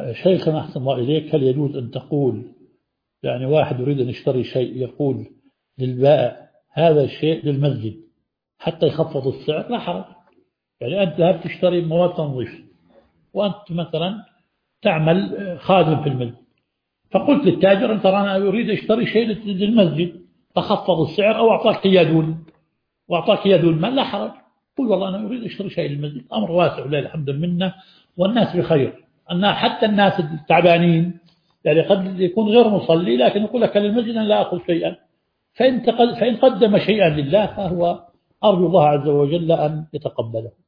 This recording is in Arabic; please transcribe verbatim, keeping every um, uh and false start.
شيخنا أحسن الله إليك، هل يجوز أن تقول يعني واحد يريد أن يشتري شيء يقول للبائع هذا الشيء للمسجد حتى يخفض السعر؟ لا حرج. يعني أنت ذهبت تشتري مواد تنظيف وأنت مثلا تعمل خادم في المسجد، فقلت للتاجر أنت أنا أريد أشتري شيء للمسجد تخفض السعر أو أعطاك يدون وأعطاك يدون ما، لا حرج. قل والله أنا أريد أشتري شيء للمسجد، أمر واسع ولله الحمد منا والناس بخير. أن حتى الناس التعبانين يعني قد يكون غير مصلي لكن يقول لك للمسجد أنا لا أخذ شيئا، فإن فإن قدم شيئا لله فهو أرجو الله عز وجل أن يتقبله.